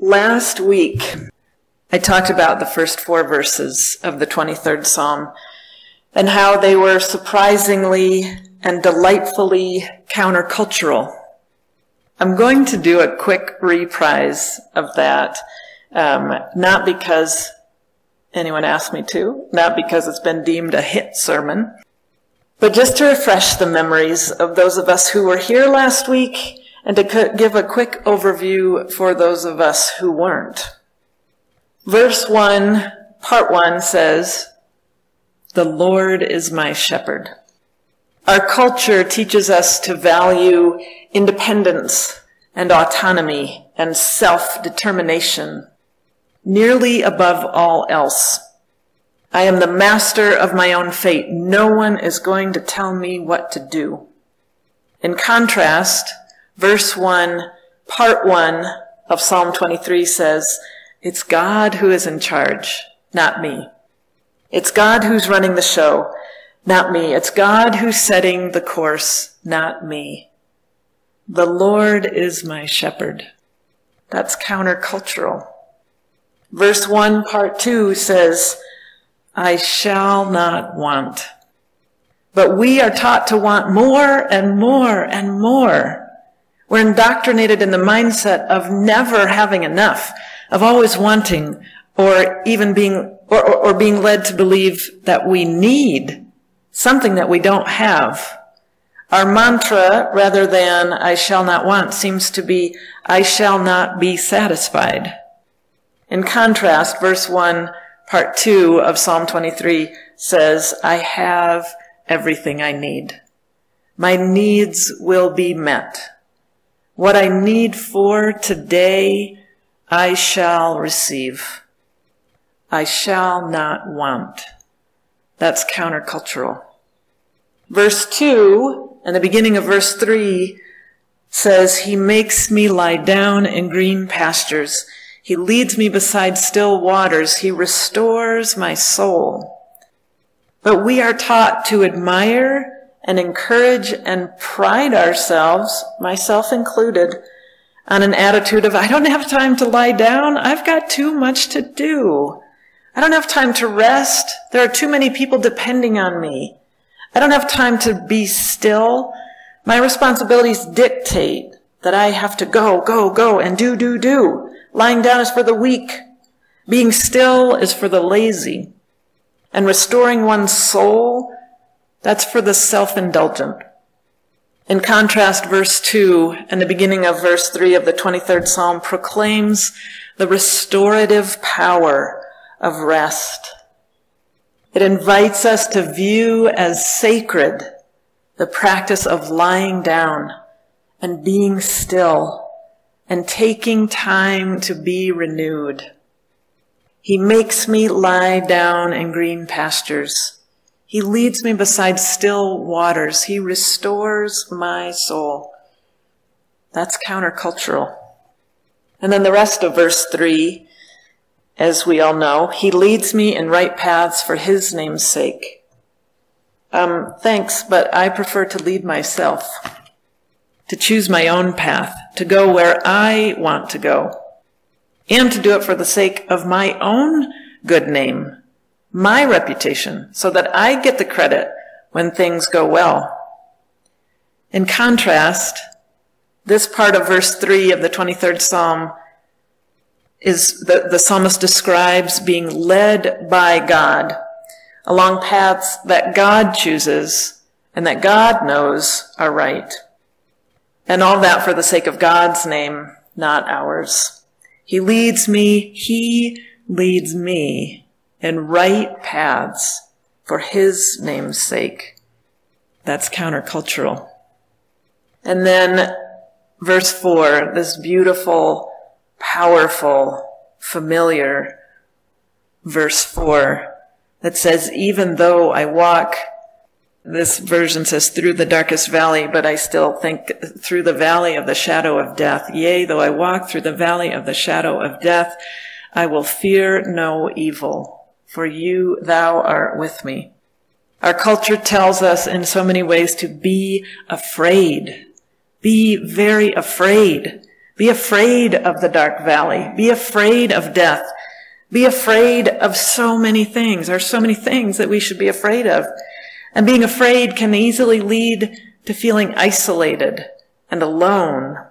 Last week, I talked about the first 4 verses of the 23rd Psalm and how they were surprisingly and delightfully countercultural. I'm going to do a quick reprise of that, not because anyone asked me to, not because it's been deemed a hit sermon, but just to refresh the memories of those of us who were here last week and to give a quick overview for those of us who weren't. Verse 1, part 1 says, "The Lord is my shepherd." Our culture teaches us to value independence and autonomy and self-determination nearly above all else. I am the master of my own fate. No one is going to tell me what to do. In contrast, verse 1, part 1 of Psalm 23 says, it's God who is in charge, not me. It's God who's running the show, not me. It's God who's setting the course, not me. The Lord is my shepherd. That's countercultural. Verse 1, part 2 says, I shall not want. But we are taught to want more and more and more. We're indoctrinated in the mindset of never having enough, of always wanting, or even being led to believe that we need something that we don't have. Our mantra, rather than I shall not want, seems to be I shall not be satisfied. In contrast, verse 1, part 2 of Psalm 23 says, I have everything I need. My needs will be met. What I need for today, I shall receive. I shall not want. That's countercultural. Verse 2 and the beginning of verse 3 says, He makes me lie down in green pastures. He leads me beside still waters. He restores my soul. But we are taught to admire and encourage and pride ourselves, myself included, on an attitude of, I don't have time to lie down. I've got too much to do. I don't have time to rest. There are too many people depending on me. I don't have time to be still. My responsibilities dictate that I have to go, and do. Lying down is for the weak. Being still is for the lazy. And restoring one's soul, that's for the self-indulgent. In contrast, verse 2 and the beginning of verse 3 of the 23rd Psalm proclaims the restorative power of rest. It invites us to view as sacred the practice of lying down and being still and taking time to be renewed. He makes me lie down in green pastures. He leads me beside still waters. He restores my soul. That's countercultural. And then the rest of verse 3, as we all know, He leads me in right paths for His name's sake. Thanks, but I prefer to lead myself, to choose my own path, to go where I want to go, and to do it for the sake of my own good name, my reputation, so that I get the credit when things go well. In contrast, this part of verse 3 of the 23rd Psalm is the psalmist describes being led by God along paths that God chooses and that God knows are right. And all that for the sake of God's name, not ours. He leads me in right paths for His name's sake. That's countercultural. And then verse 4, this beautiful, powerful, familiar verse 4 that says, even though I walk, this version says through the darkest valley, but I still think through the valley of the shadow of death. Yea, though I walk through the valley of the shadow of death, I will fear no evil, for thou art with me. Our culture tells us in so many ways to be afraid. Be very afraid. Be afraid of the dark valley. Be afraid of death. Be afraid of so many things. There are so many things that we should be afraid of. And being afraid can easily lead to feeling isolated and alone.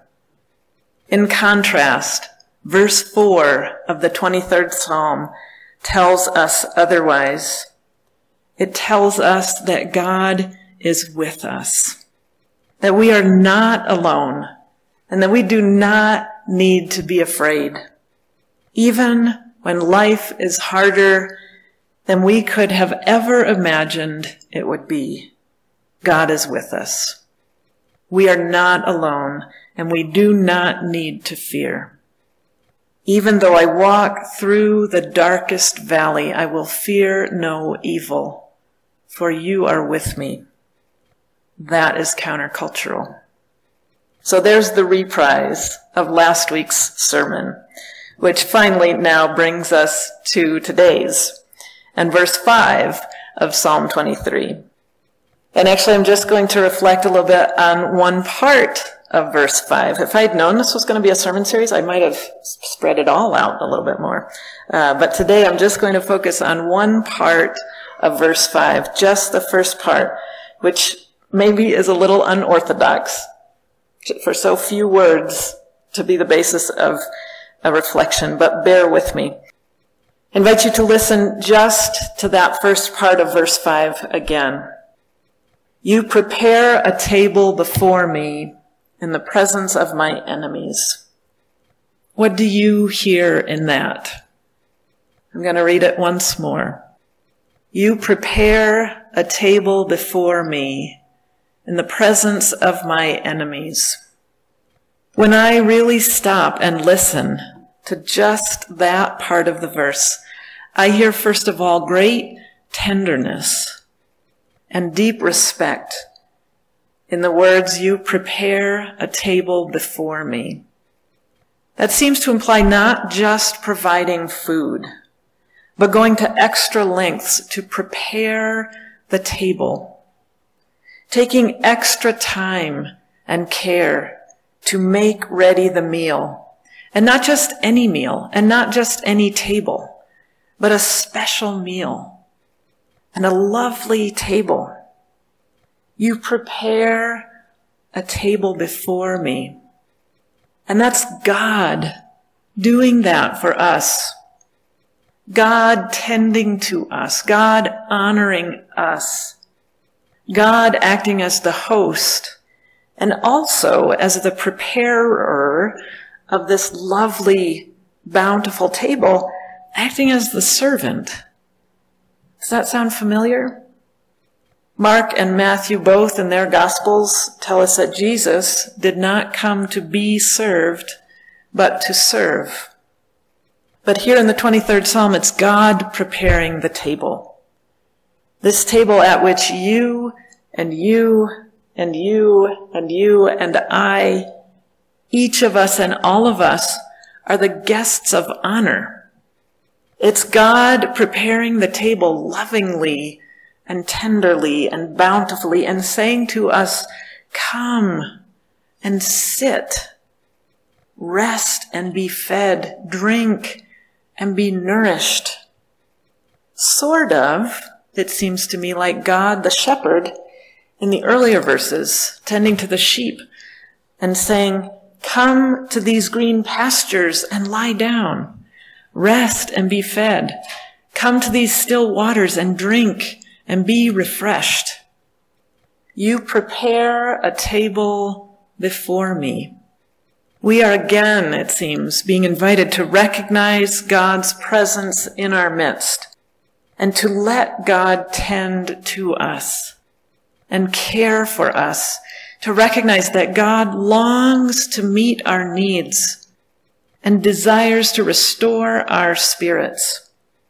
In contrast, verse 4 of the 23rd Psalm tells us otherwise. It tells us that God is with us, that we are not alone, and that we do not need to be afraid. Even when life is harder than we could have ever imagined it would be, God is with us. We are not alone, and we do not need to fear. Even though I walk through the darkest valley, I will fear no evil, for you are with me. That is countercultural. So there's the reprise of last week's sermon, which finally now brings us to today's, and verse 5 of Psalm 23. And actually, I'm just going to reflect a little bit on one part of verse 5. If I had known this was going to be a sermon series, I might have spread it all out a little bit more. But today, I'm just going to focus on one part of verse 5, just the first part, which maybe is a little unorthodox for so few words to be the basis of a reflection, but bear with me. I invite you to listen just to that first part of verse 5 again. You prepare a table before me in the presence of my enemies. What do you hear in that? I'm going to read it once more. You prepare a table before me in the presence of my enemies. When I really stop and listen to just that part of the verse, I hear, first of all, great tenderness and deep respect in the words, you prepare a table before me. That seems to imply not just providing food, but going to extra lengths to prepare the table, taking extra time and care to make ready the meal, and not just any meal, and not just any table, but a special meal and a lovely table. You prepare a table before me. And that's God doing that for us. God tending to us. God honoring us. God acting as the host and also as the preparer of this lovely, bountiful table, acting as the servant. Does that sound familiar? Mark and Matthew both in their Gospels tell us that Jesus did not come to be served, but to serve. But here in the 23rd Psalm, it's God preparing the table. This table at which you and you and you and you and I, each of us and all of us, are the guests of honor. It's God preparing the table lovingly and tenderly and bountifully and saying to us, come and sit, rest and be fed, drink and be nourished. Sort of, it seems to me, like God the shepherd in the earlier verses, tending to the sheep and saying, come to these green pastures and lie down, rest and be fed. Come to these still waters and drink and be refreshed. You prepare a table before me. We are again, it seems, being invited to recognize God's presence in our midst and to let God tend to us and care for us, to recognize that God longs to meet our needs and desires to restore our spirits.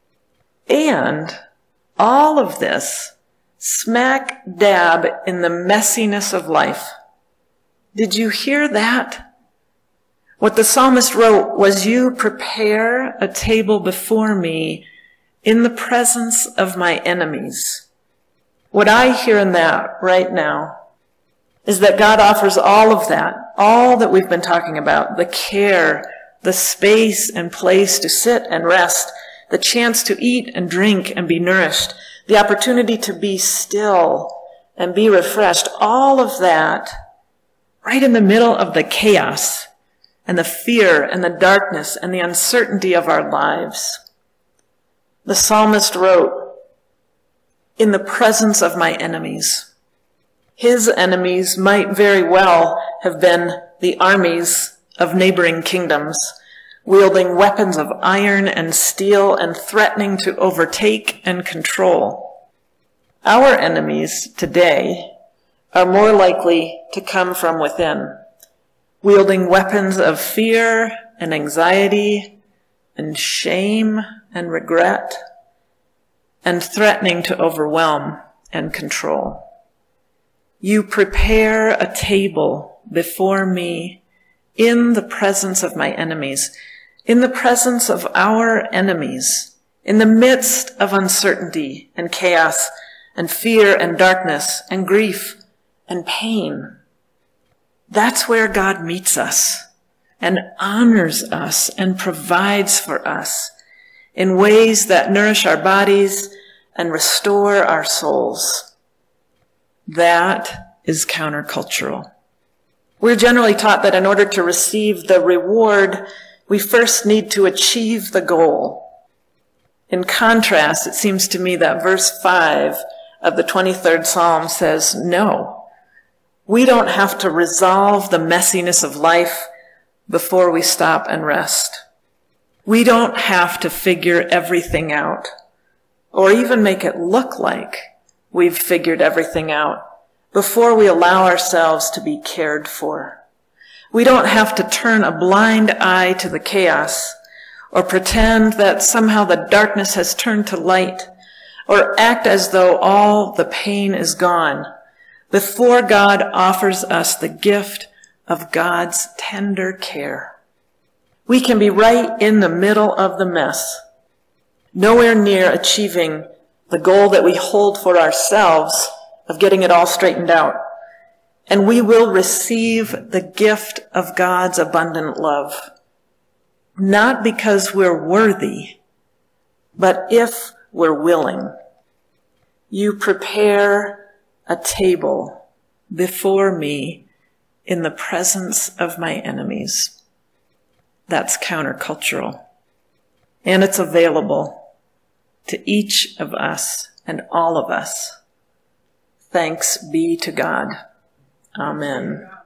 And all of this smack dab in the messiness of life. Did you hear that? What the psalmist wrote was, you prepare a table before me in the presence of my enemies. What I hear in that right now is that God offers all of that, all that we've been talking about, the care, the space and place to sit and rest, the chance to eat and drink and be nourished, the opportunity to be still and be refreshed, all of that right in the middle of the chaos and the fear and the darkness and the uncertainty of our lives. The psalmist wrote, "In the presence of my enemies." His enemies might very well have been the armies of neighboring kingdoms, wielding weapons of iron and steel and threatening to overtake and control. Our enemies today are more likely to come from within, wielding weapons of fear and anxiety and shame and regret, and threatening to overwhelm and control. You prepare a table before me in the presence of my enemies, in the presence of our enemies, in the midst of uncertainty and chaos and fear and darkness and grief and pain. That's where God meets us and honors us and provides for us in ways that nourish our bodies and restore our souls. That is countercultural. We're generally taught that in order to receive the reward, we first need to achieve the goal. In contrast, it seems to me that verse 5 of the 23rd Psalm says, no, we don't have to resolve the messiness of life before we stop and rest. We don't have to figure everything out, or even make it look like we've figured everything out before we allow ourselves to be cared for. We don't have to turn a blind eye to the chaos or pretend that somehow the darkness has turned to light or act as though all the pain is gone before God offers us the gift of God's tender care. We can be right in the middle of the mess, nowhere near achieving the goal that we hold for ourselves of getting it all straightened out. And we will receive the gift of God's abundant love, not because we're worthy, but if we're willing. You prepare a table before me in the presence of my enemies. That's countercultural. And it's available to each of us and all of us. Thanks be to God. Amen.